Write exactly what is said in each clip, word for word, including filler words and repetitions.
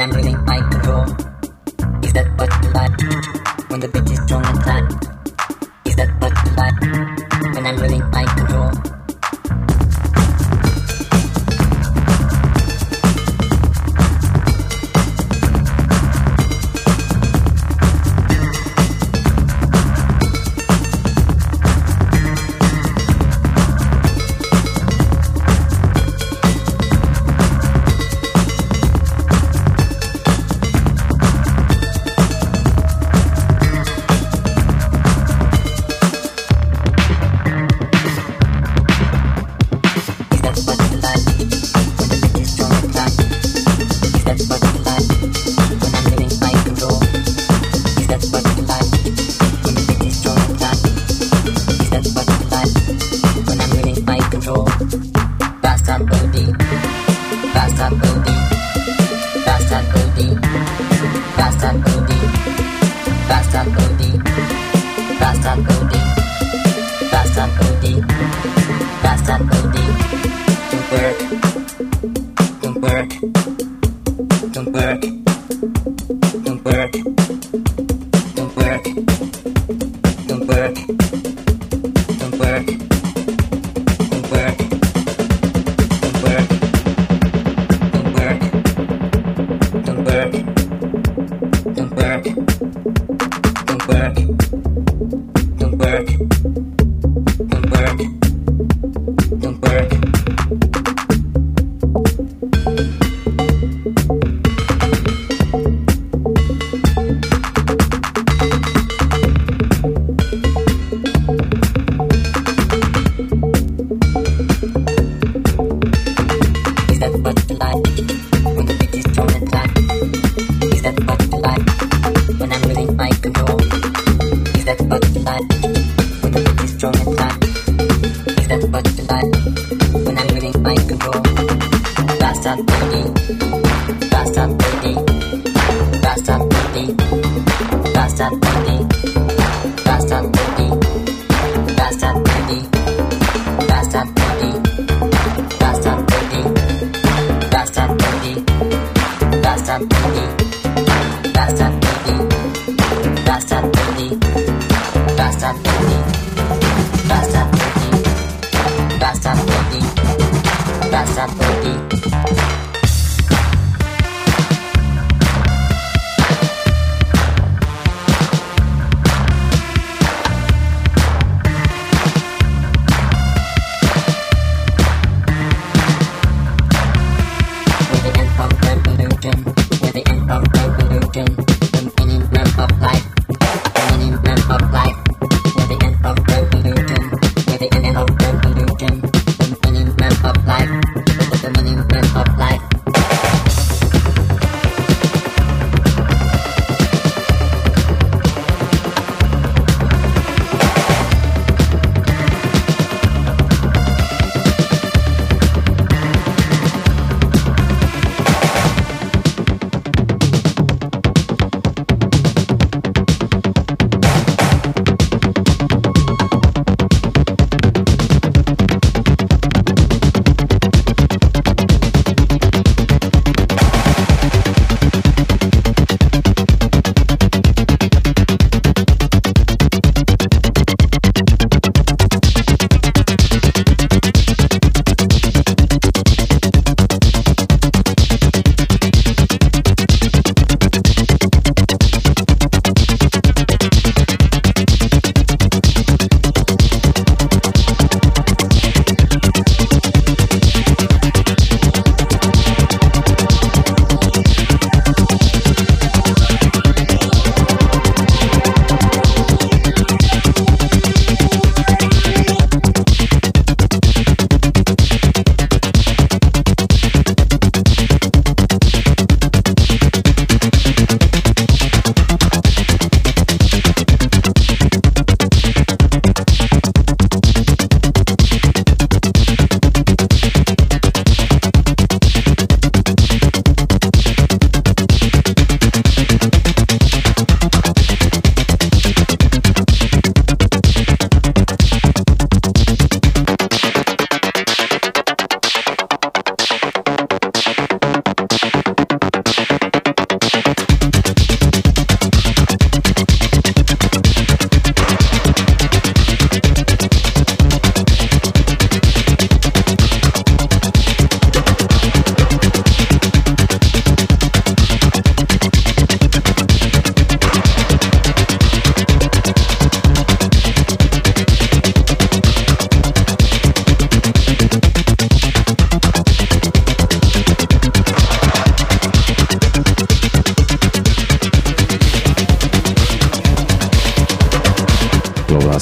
I'm losing my control. Is that what you like? When the beat is strong and tight. Is that what you like? When I'm losing my control. Bastard booty, bastard booty, bastard booty, bastard booty, bastard booty, bastard booty, bastard booty, bastard booty. Don't work, don't work, don't work, don't work, don't work, don't work, don't work, don't work. Don't work, don't work, don't work, don't work, don't work, don't work. Is that what you like? When the beat is strong and tight. Is that what you like? When I'm losing my control. Is that what you like? When the beat is strong and tight. Is that what you like? When I'm losing my control. Bastard booty, bastard booty, bastard booty, bastard booty, bastard booty, bastard booty, bastard booty, bastard booty, bastard booty, bastard booty. Bastard booty, bastard booty, bastard booty, bastard booty, bastard booty, bastard booty. We're the end of revolution. We're the end of revolution.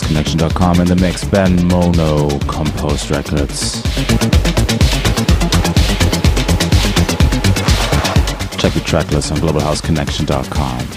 connection dot com. In the mix, Ben Mono, Compost Records. Check the track list on global house connection dot com.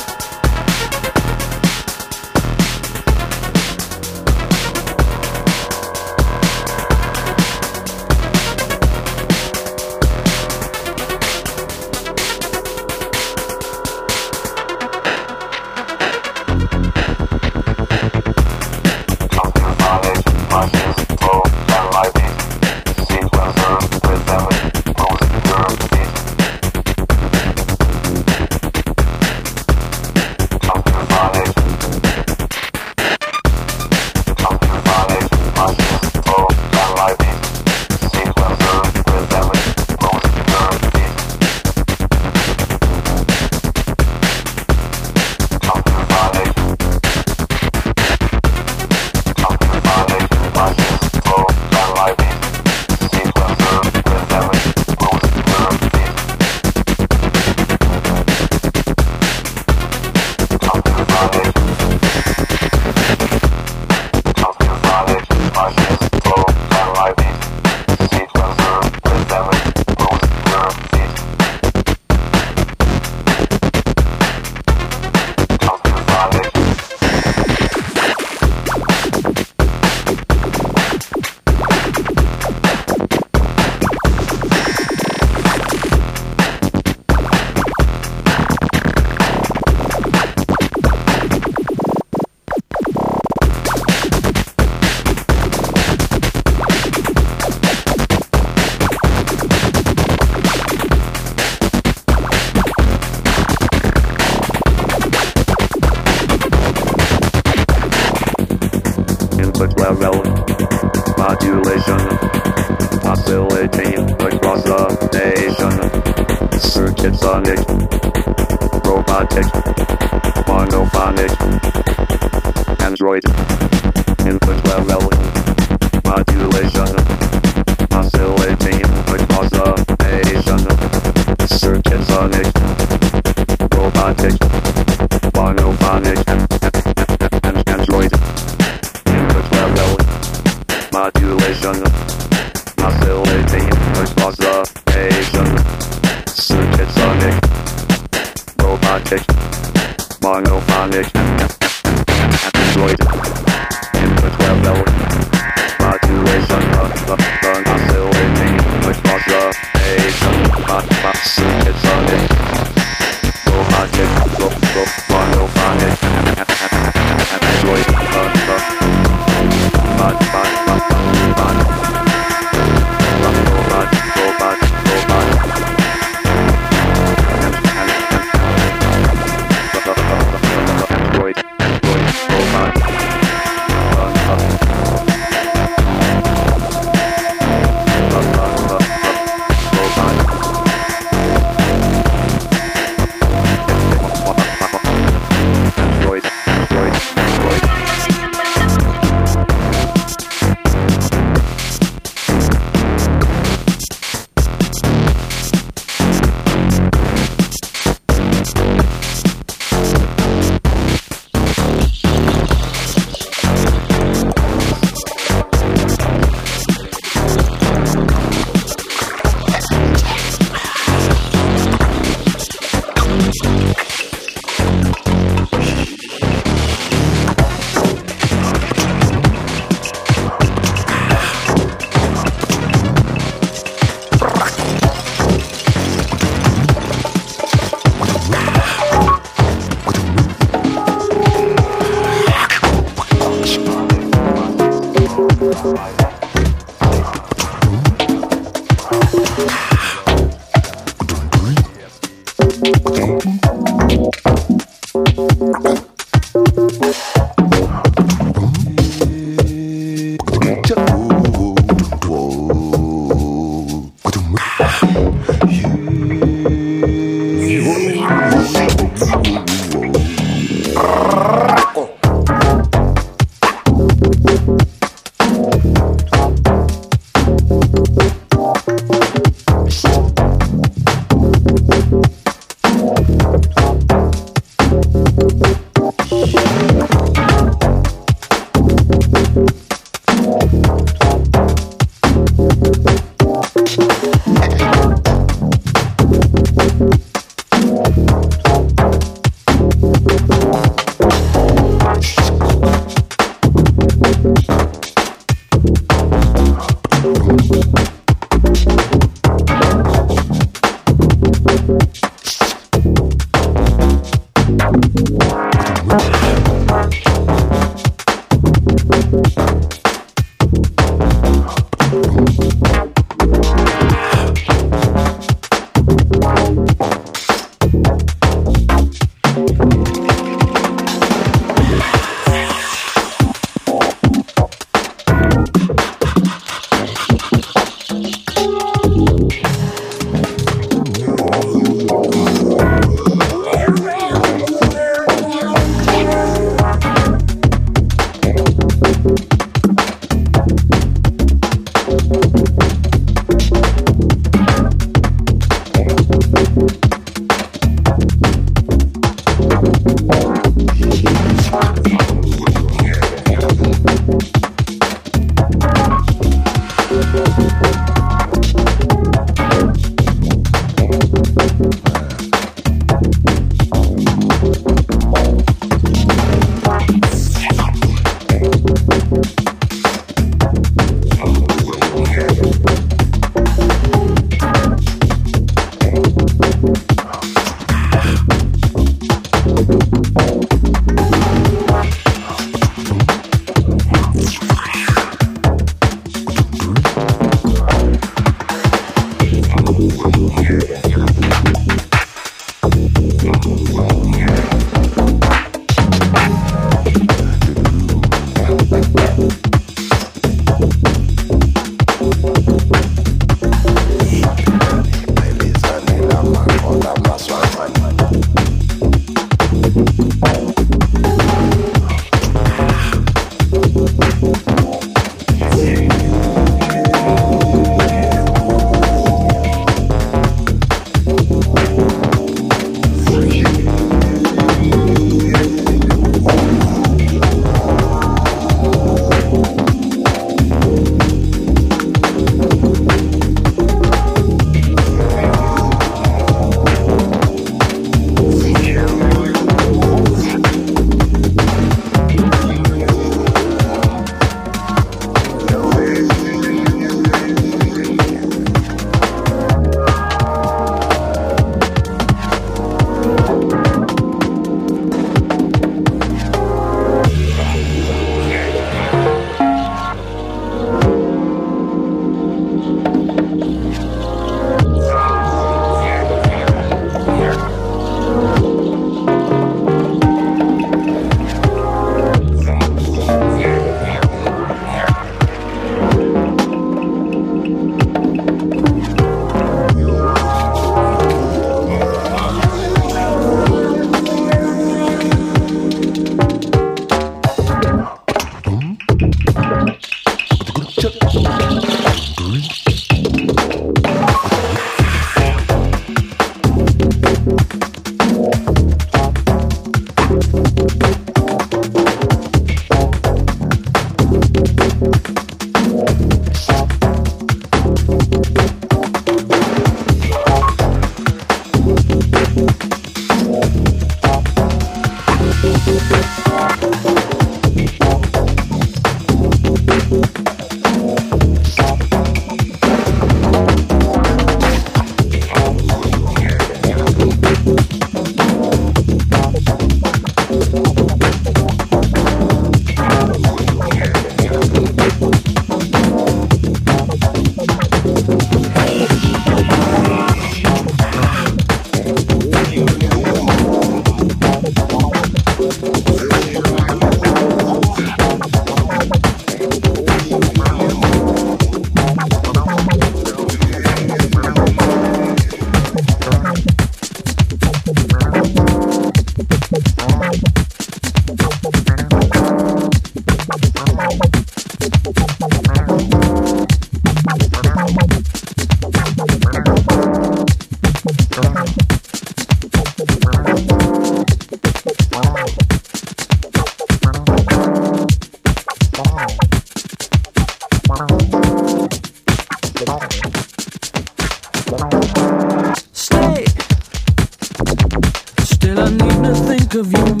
through.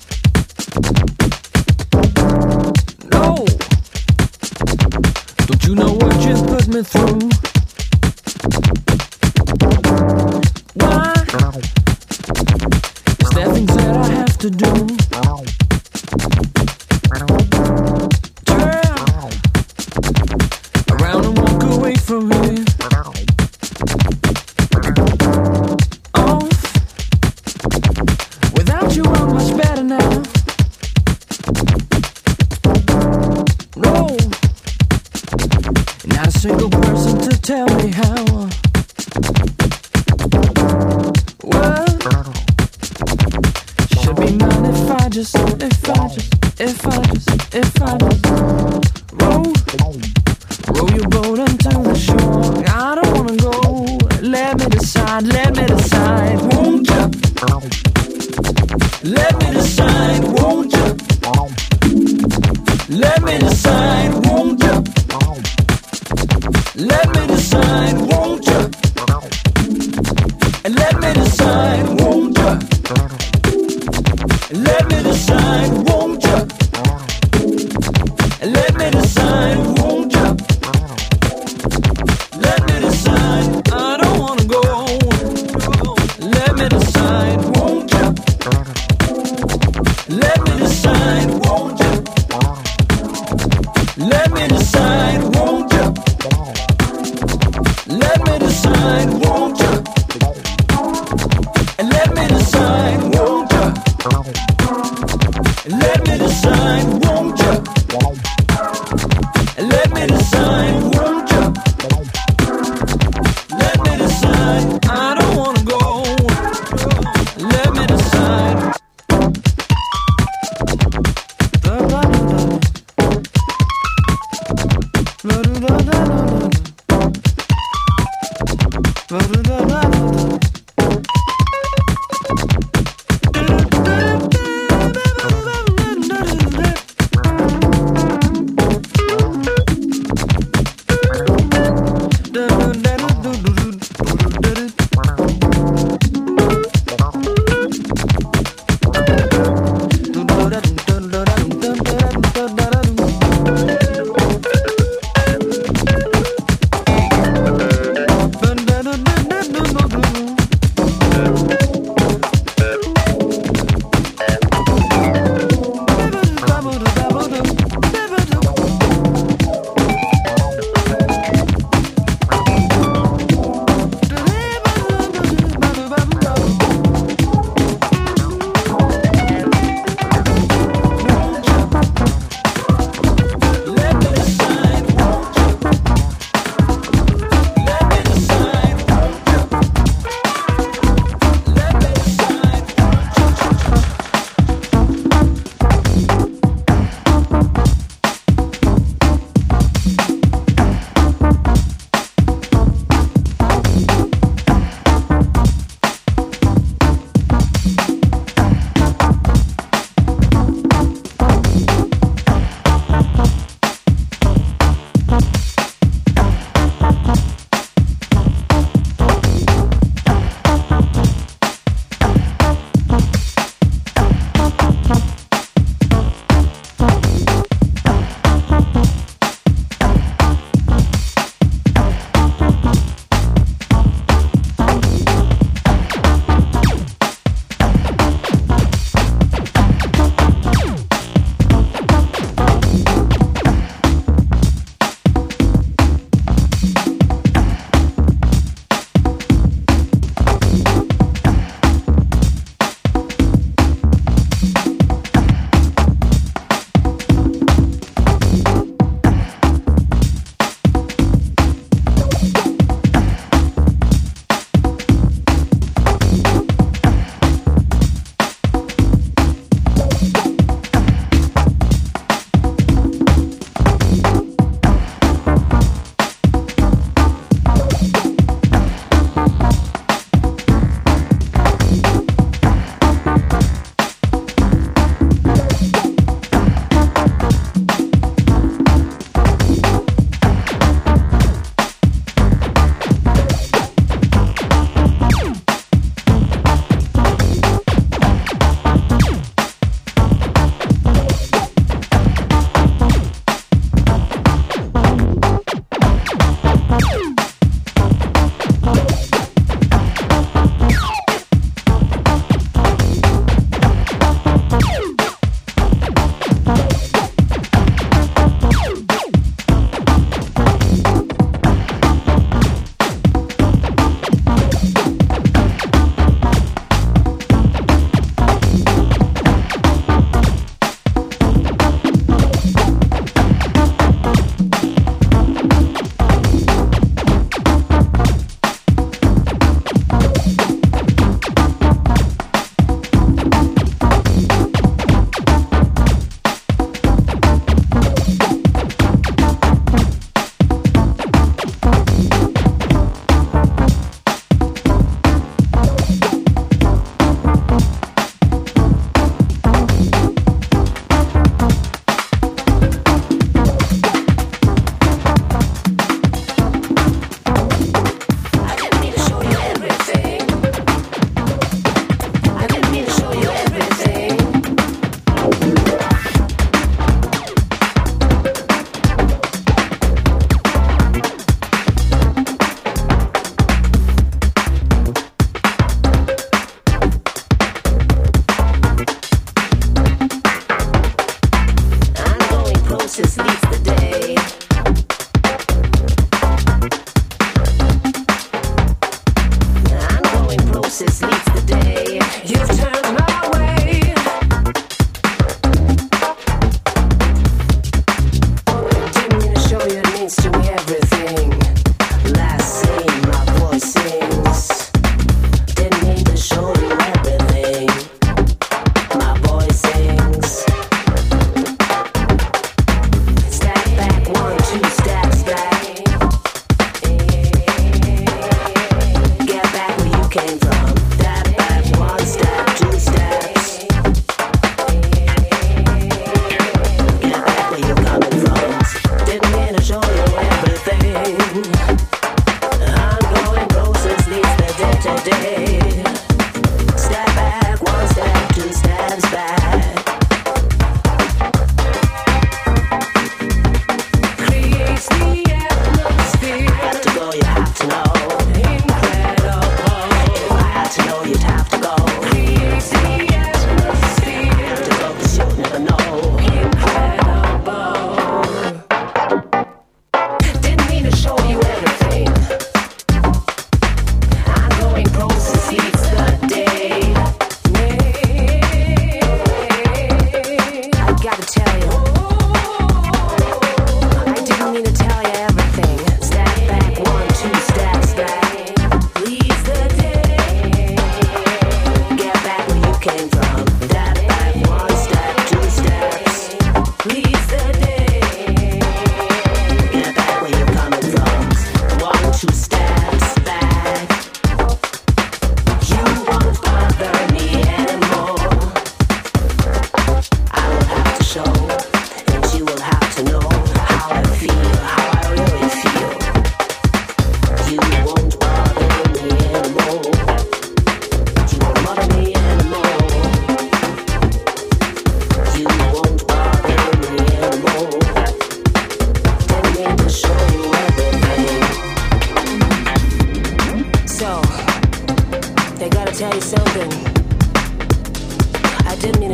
No, don't you know what you put me through? Why? Is there things that I have to do? Turn around and walk away from here. Off. Without you I'm much better now. No, not a single person to tell me how. What? Should be mine if I just, if I just, if I just, if I just roll, roll your boat onto the shore. I don't wanna go. Let me decide, let me decide, won't you? Let me decide, won't you? Let me decide, won't you? Let me decide, won't you? Let me decide, won't you? Let me decide, won't you? Let me decide, won't you? Let me decide, I don't wanna go. Let me decide, won't you? Let me decide, won't you? Let me decide, won't you? Let me decide, won't you? Let me decide, won't you? Let me decide, won't you? Let me decide, won't you? Let me decide, I don't wanna go. Let me decide.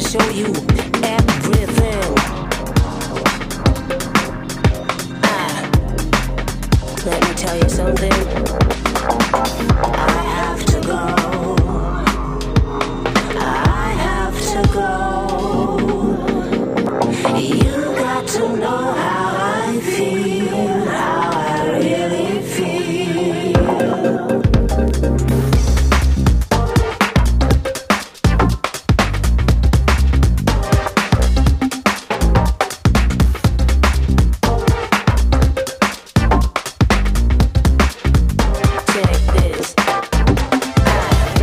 show you everything. Ah, let me tell you something. I have to go. I have to go. You got to know how I feel, how I really feel. Check this. Ah.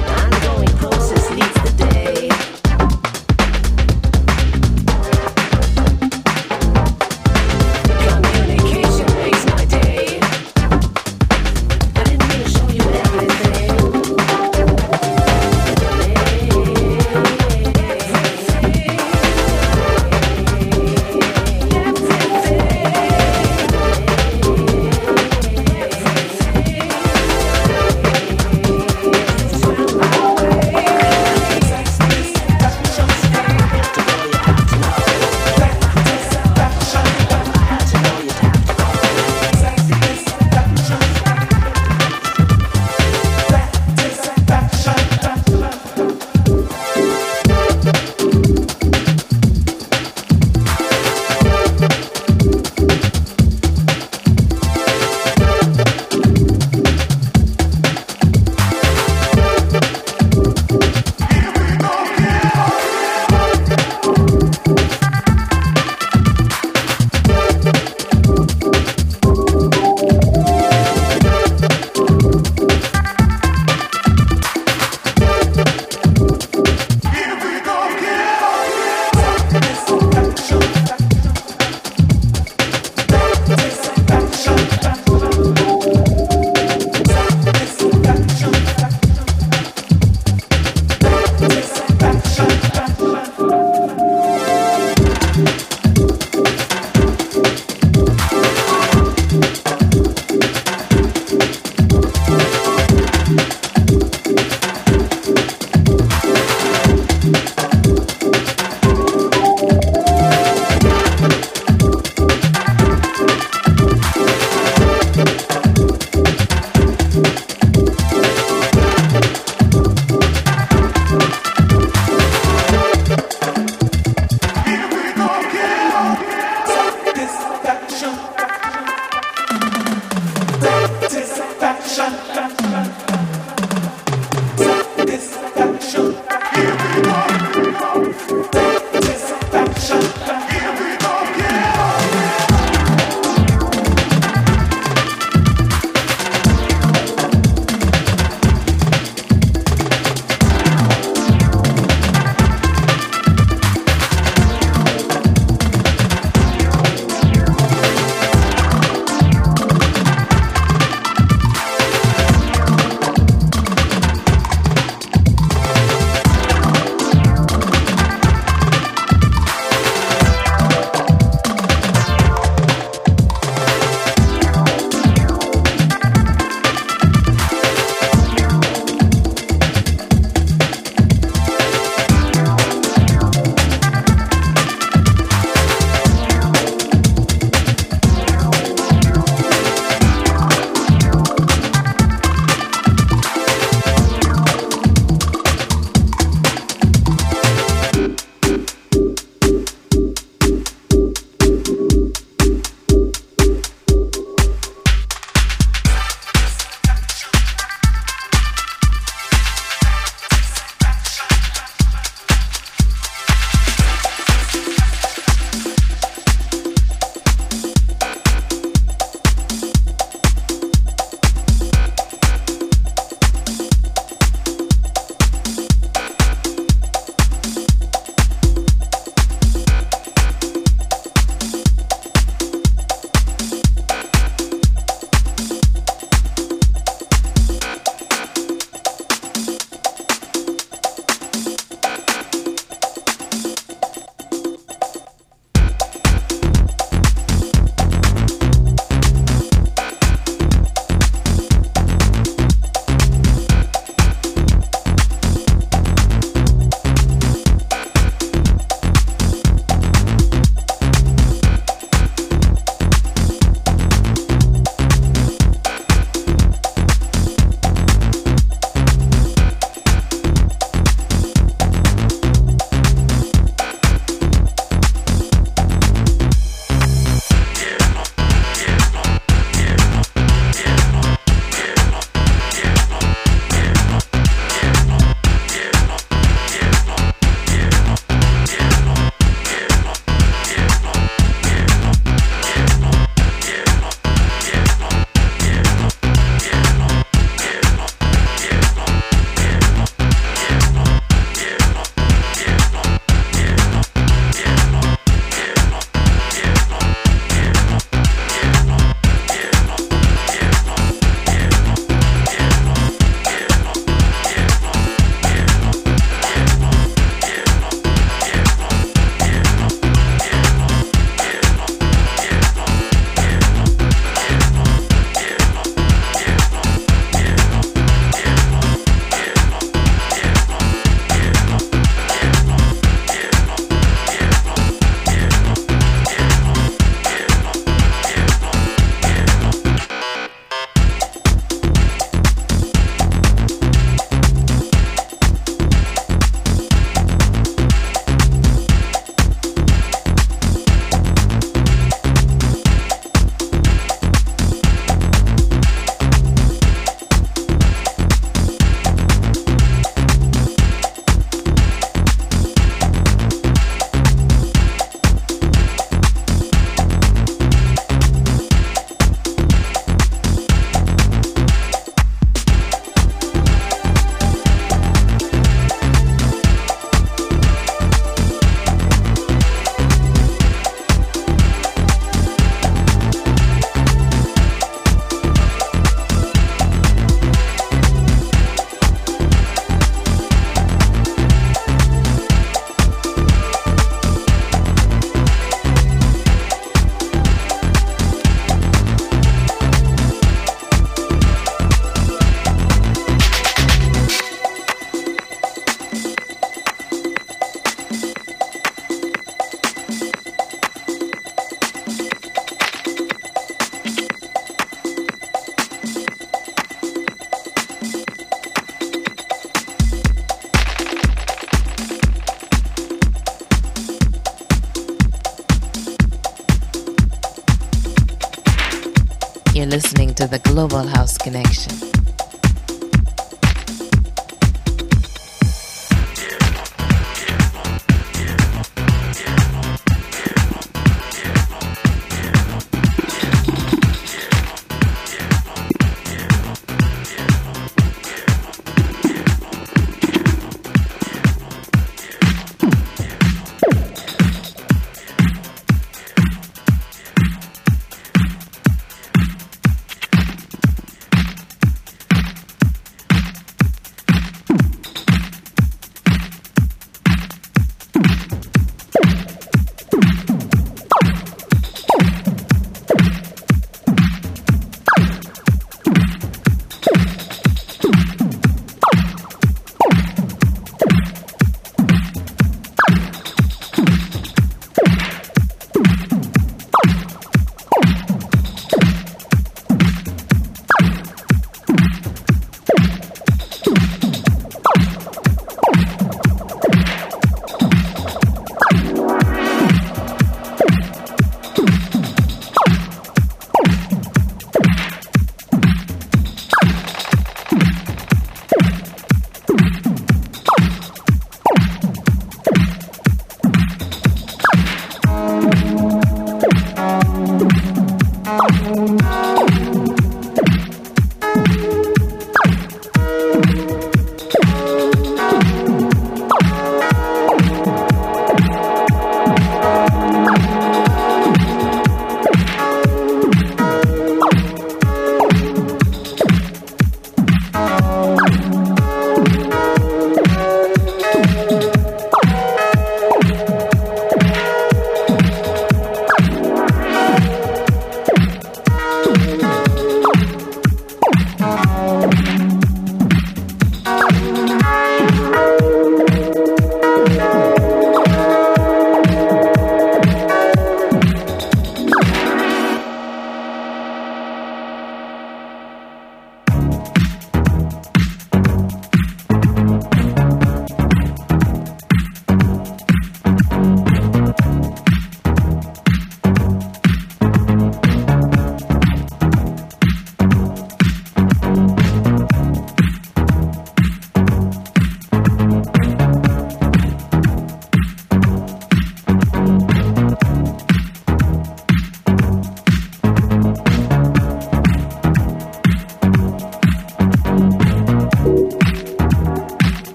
you're listening to the Global House Connection.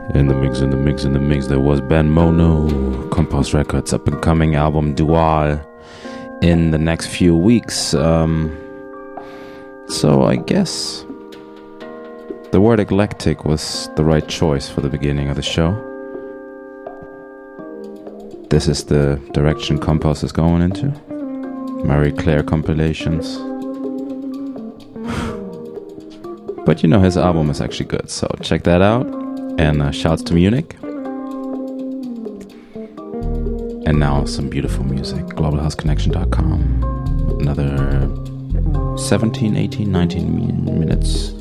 In the mix, in the mix, in the mix, there was Ben Mono, Compost Records, up and coming album Dual in the next few weeks. Um, so I guess the word eclectic was the right choice for the beginning of the show. This is the direction Compost is going into. Marie Claire compilations. But you know, his album is actually good, so check that out. And uh, shouts to Munich. And now some beautiful music. global house connection dot com. Another seventeen, eighteen, nineteen minutes.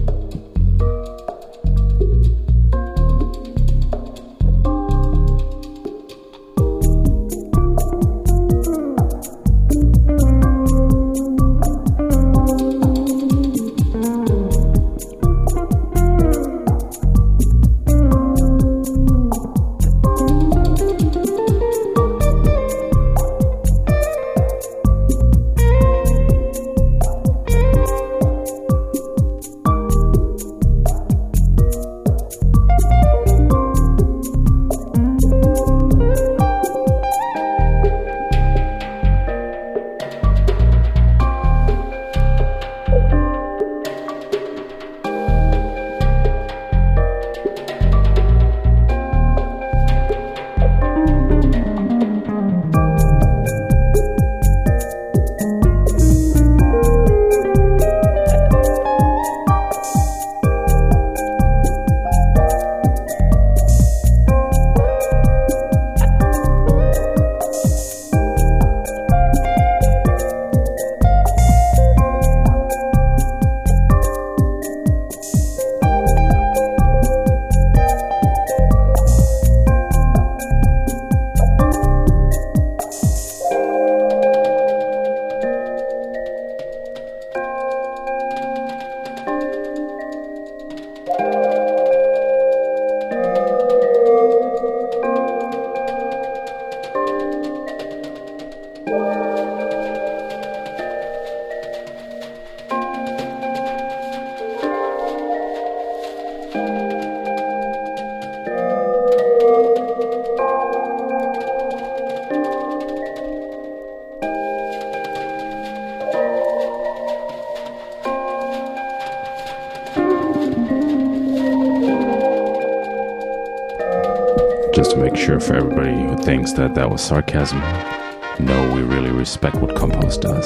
Just to make sure for everybody who thinks that that was sarcasm, no, we really respect what Compost does.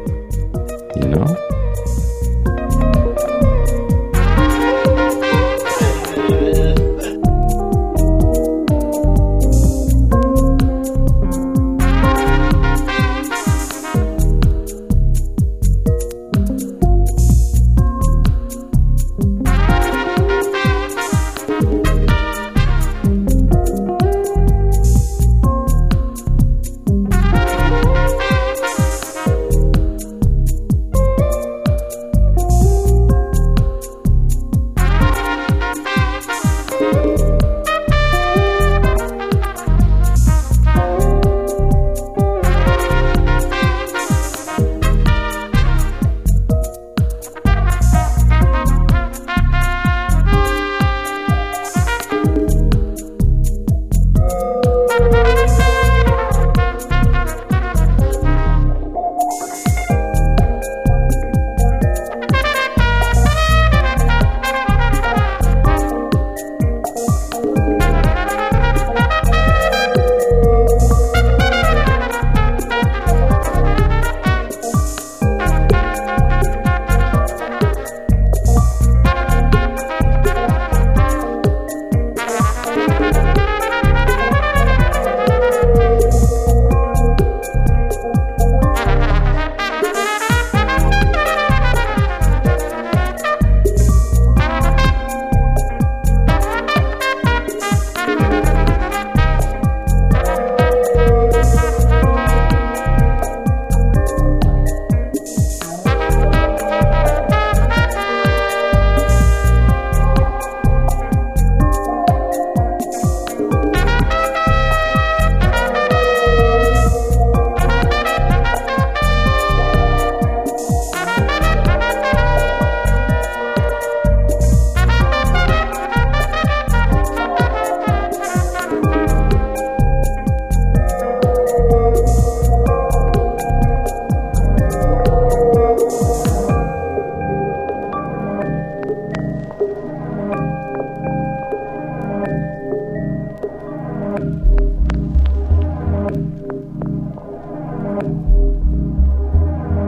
You know?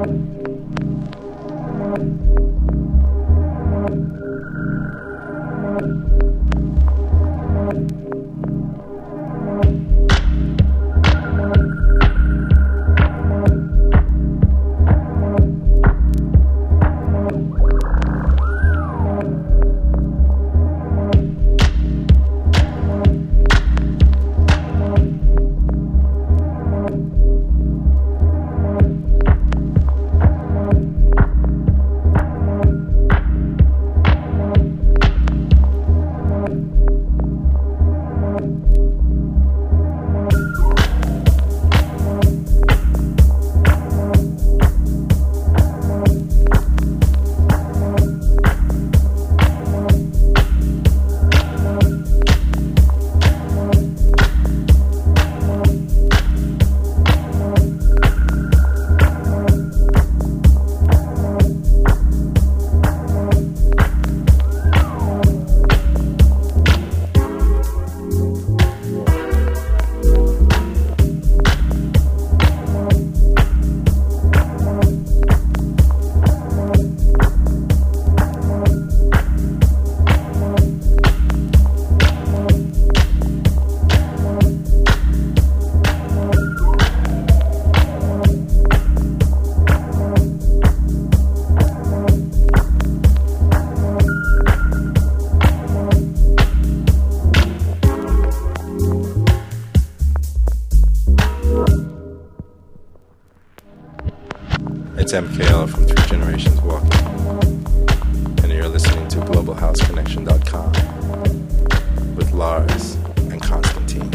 It's M K L from Three Generations Walking, and you're listening to global house connection dot com with Lars and Constantine.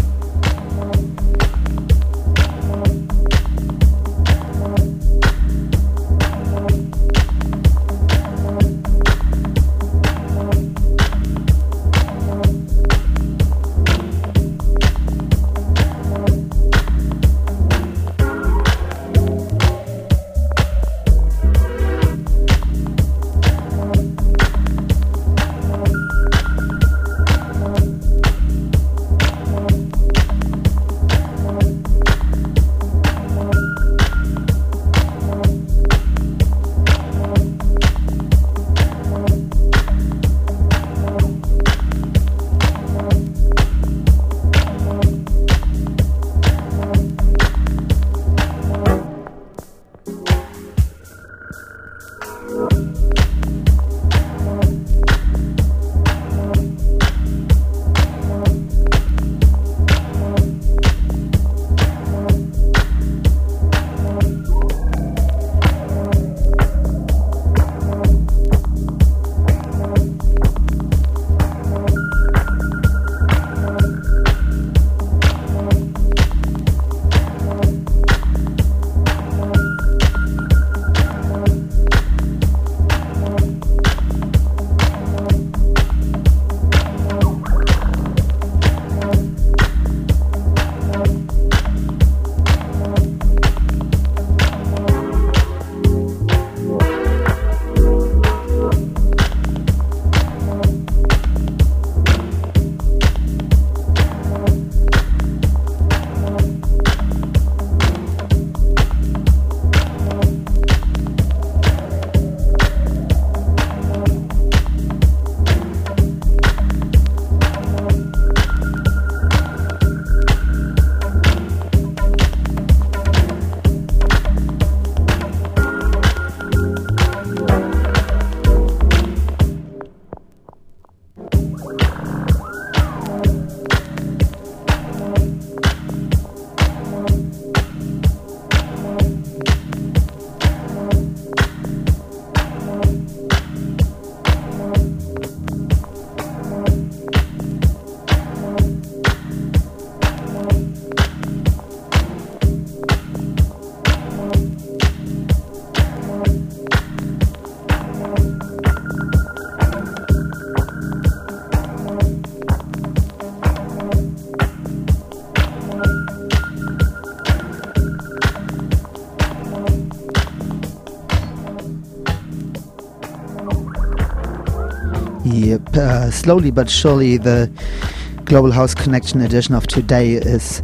Yep, uh, slowly but surely the Global House Connection edition of today is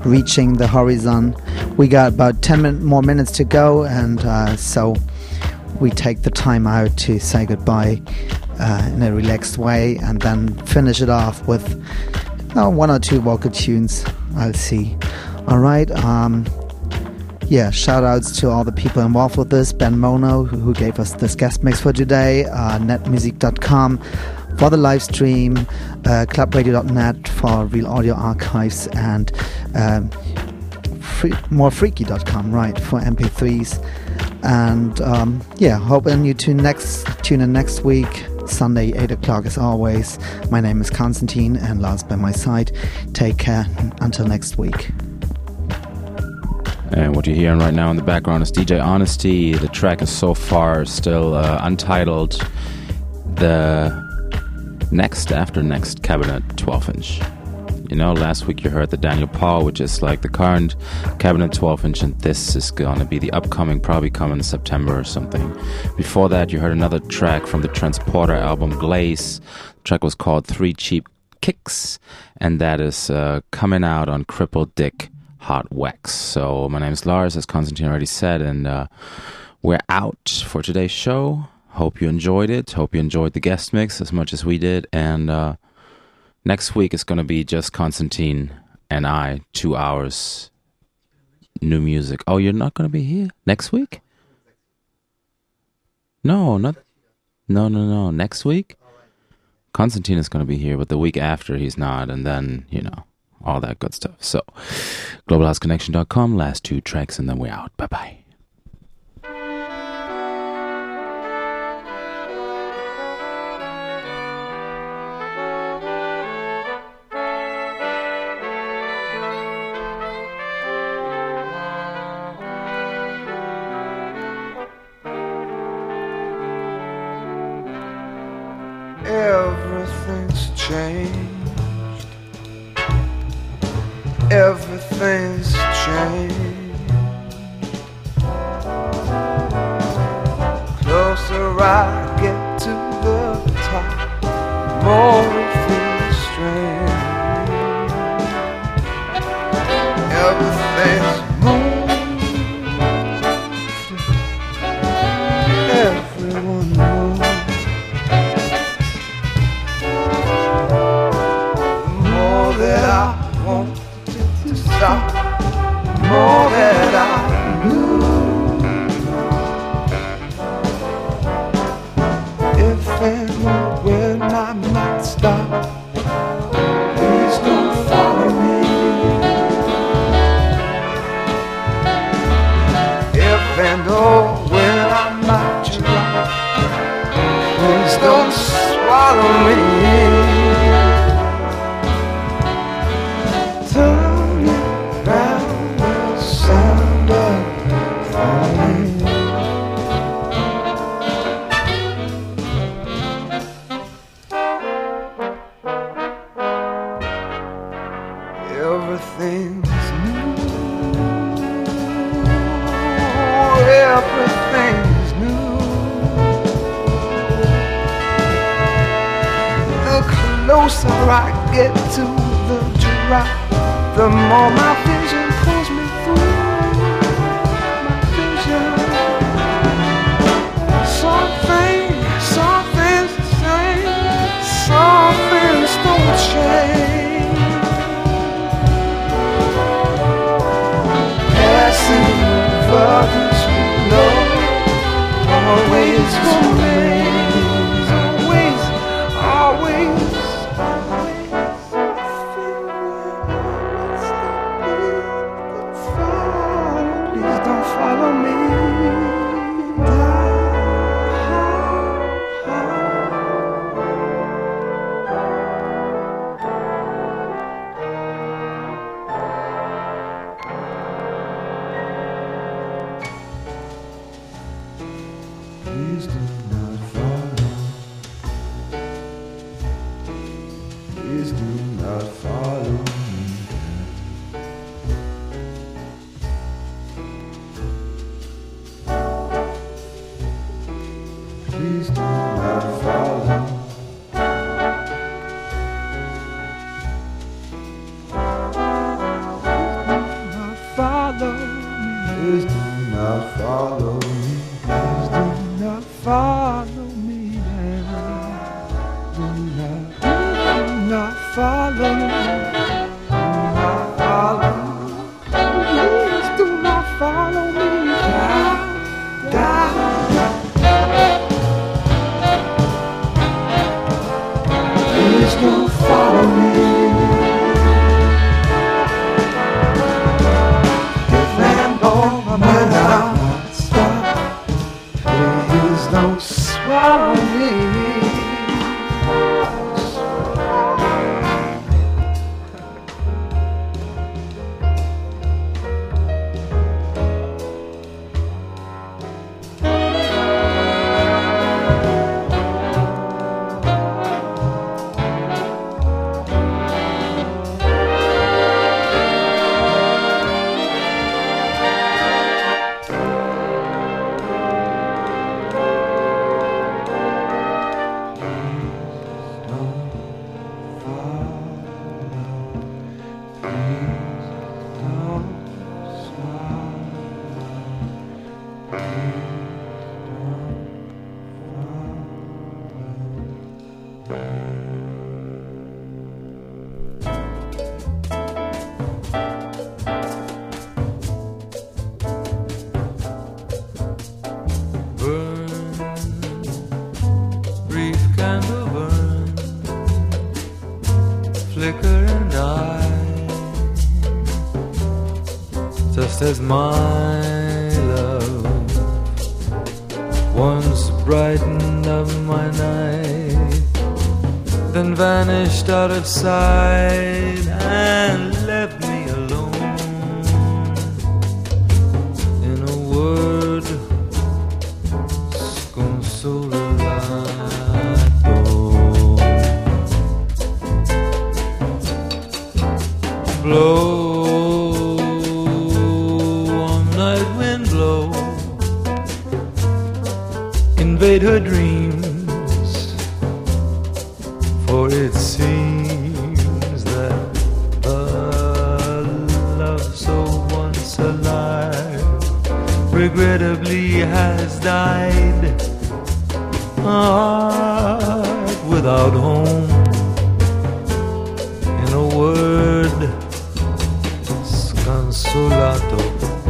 reaching the horizon. We got about ten min- more minutes to go, and uh, so we take the time out to say goodbye uh, in a relaxed way, and then finish it off with uh, one or two vocal tunes. I'll see. All right. Um, yeah, shout outs to all the people involved with this. Ben Mono, who, who gave us this guest mix for today, uh, net music dot com for the live stream, uh, club radio dot net for real audio archives, and um, free, more freaky dot com, right, for M P threes. And um, yeah, hoping you tune next tune in next week, Sunday, eight o'clock as always. My name is Konstantin, and Lars by my side. Take care until next week. And what you're hearing right now in the background is D J Honesty. The track is so far still uh, untitled. The next after next Cabinet twelve inch. You know, last week you heard the Daniel Paul, which is like the current Cabinet twelve inch, and this is gonna be the upcoming, probably coming in September or something. Before that, you heard another track from the Transporter album, Glaze. The track was called Three Cheap Kicks, and that is uh, coming out on Crippled Dick Hot Wax. So my name is Lars, as Konstantin already said, and uh, we're out for today's show. Hope you enjoyed it. Hope you enjoyed the guest mix as much as we did. And uh, next week is going to be just Konstantin and I, two hours, new music. Oh, you're not going to be here next week? No, not. No, no, no. Next week? Konstantin is going to be here, but the week after he's not. And then, you know, all that good stuff. So, global house connection dot com, last two tracks, and then we're out. Bye-bye. Everything's changed. Everything's changed. Closer I get to the top, more it feels strange. Everything's moved. Everyone moves. The more that I want to stop, more that I lose. If and when I might stop, please don't follow me. If and oh when I might drop, please don't swallow me. Turn it round, the sound of falling. Everything's new. Everything's new. The closer I get to the drop, the more my vision pulls me through. My vision. Something, something's the same. Some things don't change. Passing over this love always remains. Always, always, always. Please don't follow me. Please do not follow. Please do not follow me. Please do not follow. Please do Don't swallow me. As my love once brightened up my night, then vanished out of sight and left me alone. In a word, sconsolato. Blow, invade her dreams, for it seems that the love so once alive regrettably has died. A heart without home, in a word, sconsolato.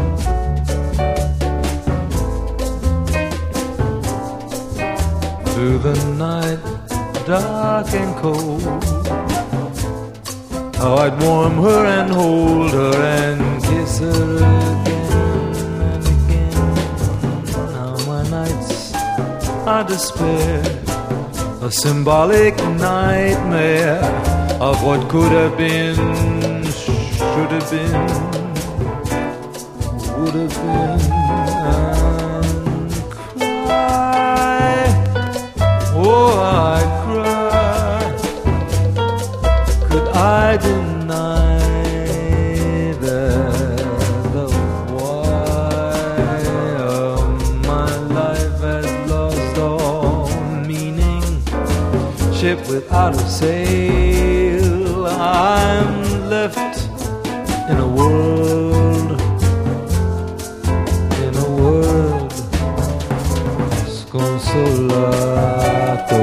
Through the night, dark and cold, how I'd warm her and hold her and kiss her again and again. Now my nights are despair, a symbolic nightmare of what could have been, should have been, would have been. Oh, I cry. Could I deny that the why of my life has lost all meaning? Ship without a sail, I'm left in a world, in a world, sconsolato.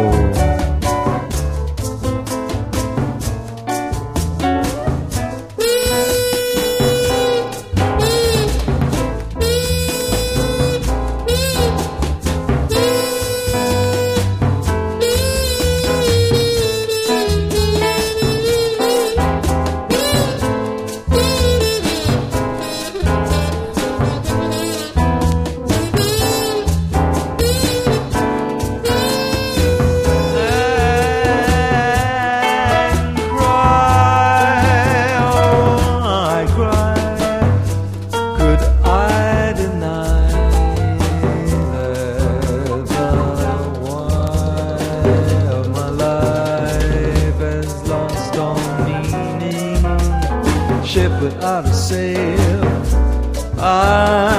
Without a sail, I